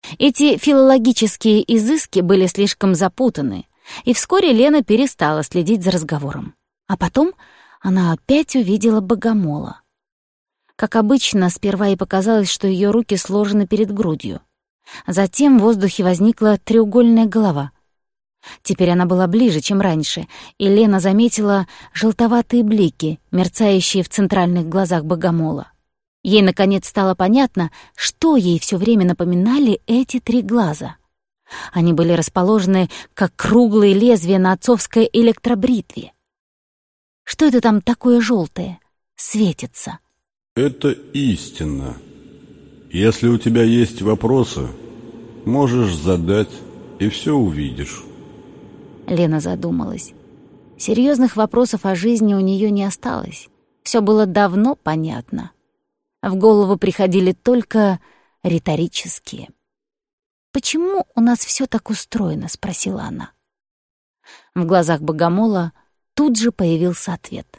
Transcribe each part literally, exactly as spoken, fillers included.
Эти филологические изыски были слишком запутаны, и вскоре Лена перестала следить за разговором. А потом она опять увидела Богомола. Как обычно, сперва ей показалось, что ее руки сложены перед грудью. Затем в воздухе возникла треугольная голова. Теперь она была ближе, чем раньше, и Лена заметила желтоватые блики, мерцающие в центральных глазах Богомола. Ей, наконец, стало понятно, что ей все время напоминали эти три глаза. Они были расположены, как круглые лезвия на отцовской электробритве. Что это там такое желтое? Светится. Это истина. Если у тебя есть вопросы, можешь задать, и все увидишь. Лена задумалась. Серьезных вопросов о жизни у нее не осталось. Все было давно понятно. В голову приходили только риторические. «Почему у нас все так устроено?» — спросила она. В глазах Богомола тут же появился ответ.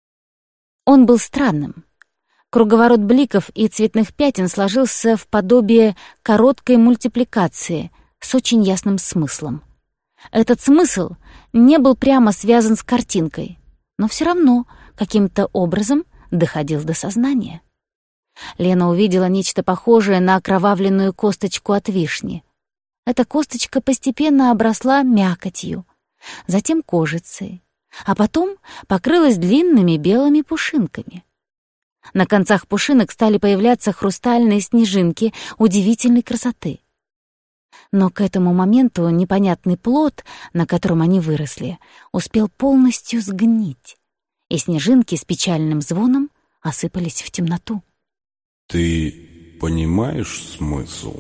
Он был странным. Круговорот бликов и цветных пятен сложился в подобие короткой мультипликации с очень ясным смыслом. Этот смысл не был прямо связан с картинкой, но все равно каким-то образом доходил до сознания. Лена увидела нечто похожее на окровавленную косточку от вишни. Эта косточка постепенно обросла мякотью, затем кожицей, а потом покрылась длинными белыми пушинками. На концах пушинок стали появляться хрустальные снежинки удивительной красоты. Но к этому моменту непонятный плод, на котором они выросли, успел полностью сгнить, и снежинки с печальным звоном осыпались в темноту. Ты понимаешь смысл?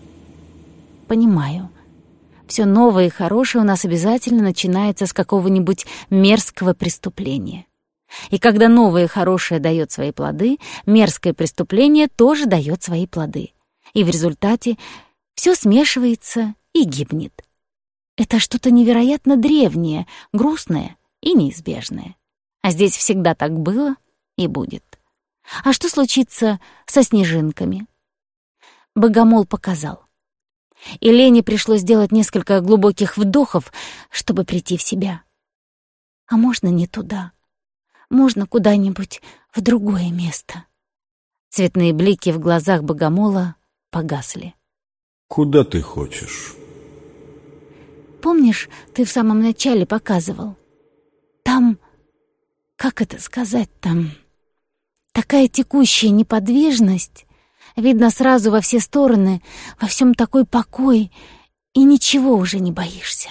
Понимаю. Все новое и хорошее у нас обязательно начинается с какого-нибудь мерзкого преступления. И когда новое и хорошее дает свои плоды, мерзкое преступление тоже дает свои плоды. И в результате все смешивается и гибнет. Это что-то невероятно древнее, грустное и неизбежное. А здесь всегда так было и будет. А что случится со снежинками? Богомол показал. И Лене пришлось сделать несколько глубоких вдохов, чтобы прийти в себя. А можно не туда? Можно куда-нибудь в другое место? Цветные блики в глазах Богомола погасли. Куда ты хочешь? Помнишь, ты в самом начале показывал? Там, как это сказать, там такая текущая неподвижность. Видно сразу во все стороны, во всем такой покой, и ничего уже не боишься.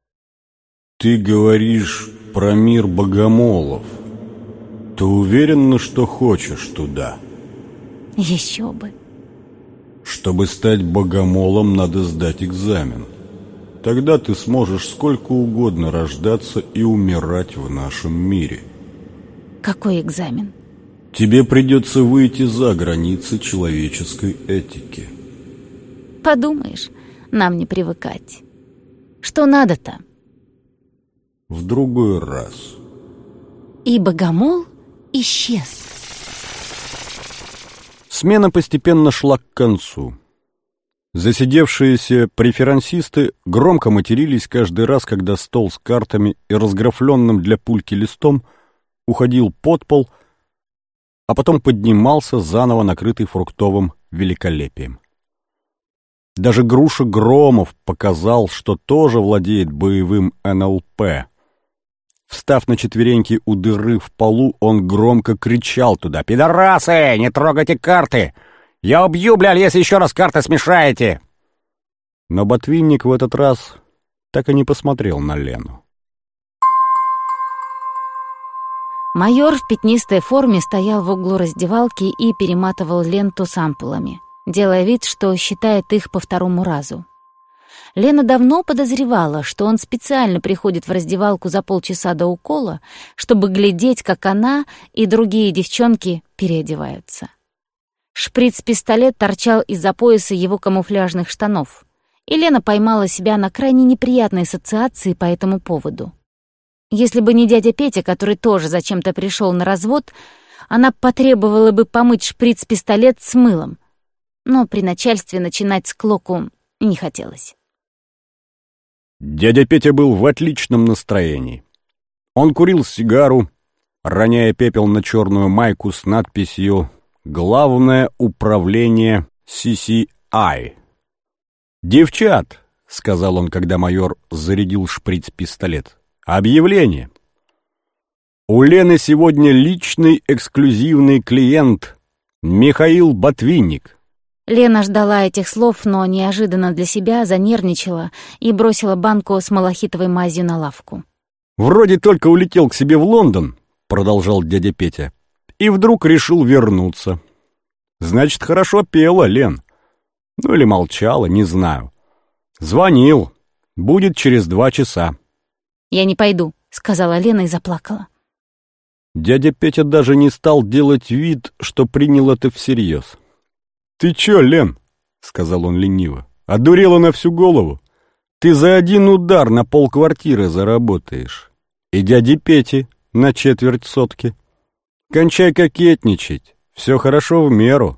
Ты говоришь про мир богомолов. Ты уверена, что хочешь туда? Еще бы. Чтобы стать богомолом, надо сдать экзамен. Тогда ты сможешь сколько угодно рождаться и умирать в нашем мире. Какой экзамен? Тебе придется выйти за границы человеческой этики. Подумаешь, нам не привыкать. Что надо-то? В другой раз. И богомол исчез. Смена постепенно шла к концу. Засидевшиеся преферансисты громко матерились каждый раз, когда стол с картами и разграфленным для пульки листом уходил под пол, а потом поднимался, заново накрытый фруктовым великолепием. Даже Груша Громов показал, что тоже владеет боевым эн эл пэ. Встав на четвереньки у дыры в полу, он громко кричал туда: «Пидорасы, не трогайте карты! Я убью, блядь, если еще раз карты смешаете!» Но Ботвинник в этот раз так и не посмотрел на Лену. Майор в пятнистой форме стоял в углу раздевалки и перематывал ленту с ампулами, делая вид, что считает их по второму разу. Лена давно подозревала, что он специально приходит в раздевалку за полчаса до укола, чтобы глядеть, как она и другие девчонки переодеваются. Шприц-пистолет торчал из-за пояса его камуфляжных штанов, и Лена поймала себя на крайне неприятной ассоциации по этому поводу. Если бы не дядя Петя, который тоже зачем-то пришел на развод, она потребовала бы помыть шприц-пистолет с мылом. Но при начальстве начинать склоку не хотелось. Дядя Петя был в отличном настроении. Он курил сигару, роняя пепел на черную майку с надписью «Главное управление Си Си Ай». «Девчат», — сказал он, когда майор зарядил шприц-пистолет, — «объявление. У Лены сегодня личный эксклюзивный клиент Михаил Ботвинник». Лена ждала этих слов, но неожиданно для себя занервничала и бросила банку с малахитовой мазью на лавку. «Вроде только улетел к себе в Лондон», — продолжал дядя Петя, — «и вдруг решил вернуться. Значит, хорошо пела, Лен. Ну или молчала, не знаю. Звонил. Будет через два часа». «Я не пойду», — сказала Лена и заплакала. Дядя Петя даже не стал делать вид, что принял это всерьез. «Ты чё, Лен?» — сказал он лениво. «Одурела на всю голову. Ты за один удар на полквартиры заработаешь. И дяде Пете на четверть сотки. Кончай кокетничать. Все хорошо в меру».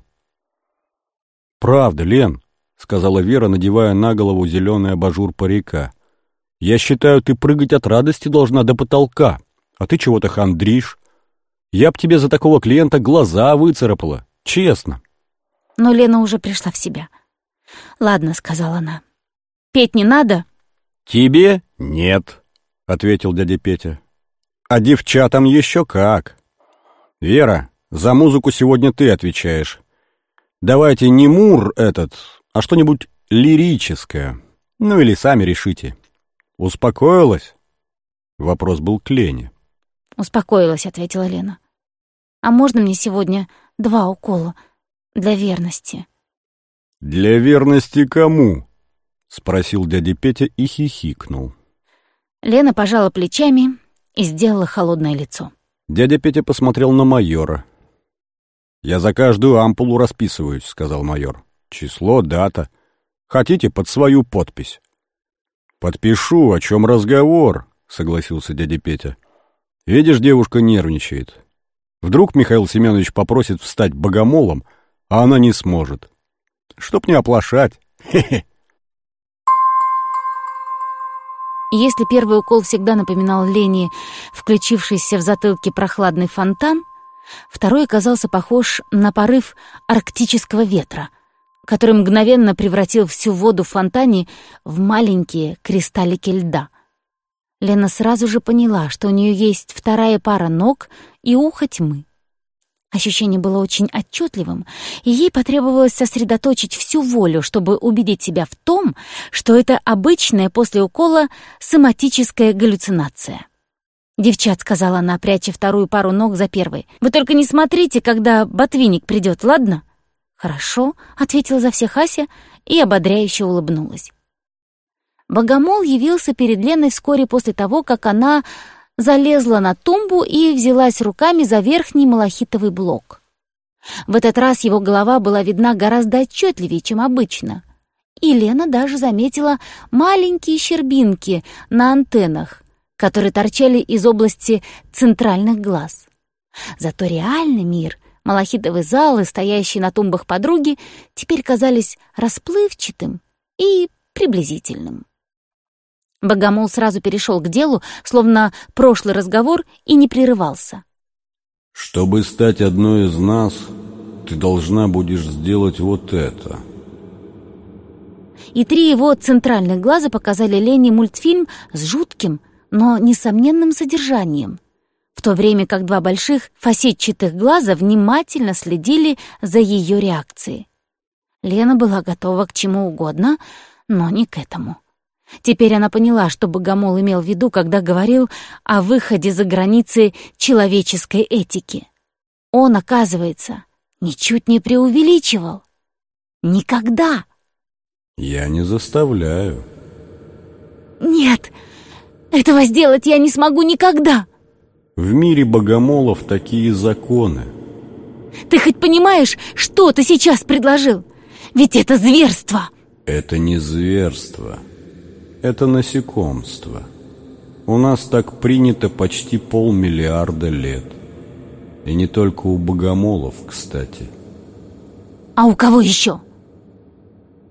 «Правда, Лен», — сказала Вера, надевая на голову зеленый абажур парика. «Я считаю, ты прыгать от радости должна до потолка, а ты чего-то хандришь. Я б тебе за такого клиента глаза выцарапала, честно». Но Лена уже пришла в себя. «Ладно», — сказала она. «Петь не надо?» «Тебе нет», — ответил дядя Петя. «А девчатам еще как. Вера, за музыку сегодня ты отвечаешь. Давайте не мур этот, а что-нибудь лирическое. Ну или сами решите. Успокоилась?» Вопрос был к Лене. «Успокоилась», — ответила Лена. «А можно мне сегодня два укола для верности?» «Для верности кому?» — спросил дядя Петя и хихикнул. Лена пожала плечами и сделала холодное лицо. Дядя Петя посмотрел на майора. «Я за каждую ампулу расписываюсь», — сказал майор. «Число, дата. Хотите, под свою подпись?» «Подпишу, о чем разговор», — согласился дядя Петя. «Видишь, девушка нервничает. Вдруг Михаил Семенович попросит встать богомолом, а она не сможет. Чтоб не оплошать. Хе-хе». Если первый укол всегда напоминал Лене включившийся в затылке прохладный фонтан, второй оказался похож на порыв арктического ветра, который мгновенно превратил всю воду в фонтане в маленькие кристаллики льда. Лена сразу же поняла, что у нее есть вторая пара ног и ухо тьмы. Ощущение было очень отчетливым, и ей потребовалось сосредоточить всю волю, чтобы убедить себя в том, что это обычная после укола соматическая галлюцинация. «Девчат», — сказала она, пряча вторую пару ног за первой, — «вы только не смотрите, когда Ботвинник придет, ладно?» «Хорошо», — ответила за всех Ася и ободряюще улыбнулась. Богомол явился перед Леной вскоре после того, как она залезла на тумбу и взялась руками за верхний малахитовый блок. В этот раз его голова была видна гораздо отчетливее, чем обычно, и Лена даже заметила маленькие щербинки на антеннах, которые торчали из области центральных глаз. Зато реальный мир, малахитовый зал и стоящие на тумбах подруги теперь казались расплывчатым и приблизительным. Богомол сразу перешел к делу, словно прошлый разговор, и не прерывался. «Чтобы стать одной из нас, ты должна будешь сделать вот это». И три его центральных глаза показали Лене мультфильм с жутким, но несомненным содержанием, в то время как два больших фасетчатых глаза внимательно следили за ее реакцией. Лена была готова к чему угодно, но не к этому. Теперь она поняла, что Богомол имел в виду, когда говорил о выходе за границы человеческой этики. Он, оказывается, ничуть не преувеличивал. Никогда. «Я не заставляю». «Нет, этого сделать я не смогу никогда». «В мире богомолов такие законы». «Ты хоть понимаешь, что ты сейчас предложил? Ведь это зверство». «Это не зверство. Это насекомство. У нас так принято почти полмиллиарда лет. И не только у богомолов, кстати». «А у кого еще?»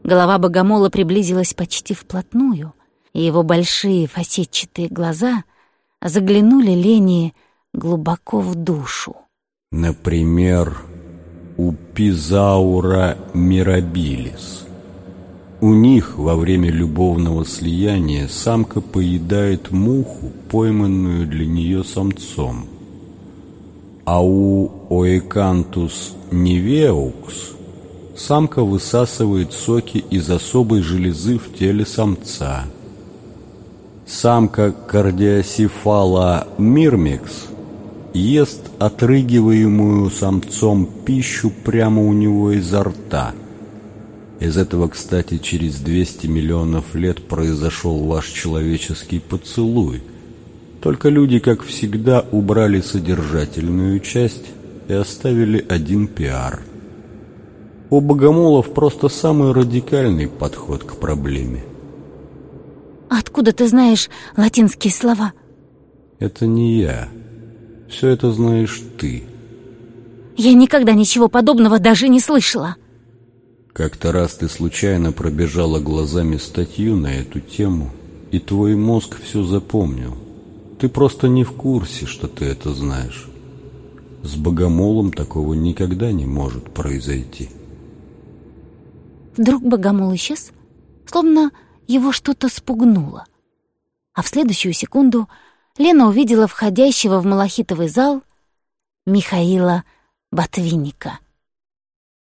Голова богомола приблизилась почти вплотную, и его большие фасетчатые глаза заглянули Лене глубоко в душу. Например, у Пизаура мирабилис. У них во время любовного слияния самка поедает муху, пойманную для нее самцом. А у Оекантус нивеукс самка высасывает соки из особой железы в теле самца. Самка кардиосефала мирмекс ест отрыгиваемую самцом пищу прямо у него изо рта. Из этого, кстати, через двести миллионов лет произошел ваш человеческий поцелуй. Только люди, как всегда, убрали содержательную часть и оставили один пиар. У богомолов просто самый радикальный подход к проблеме. «Откуда ты знаешь латинские слова?» Это не я. Все это знаешь ты. «Я никогда ничего подобного даже не слышала». Как-то раз ты случайно пробежала глазами статью на эту тему, и твой мозг все запомнил. Ты просто не в курсе, что ты это знаешь. С богомолом такого никогда не может произойти. Вдруг богомол исчез, словно его что-то спугнуло. А в следующую секунду Лена увидела входящего в малахитовый зал Михаила Ботвинника.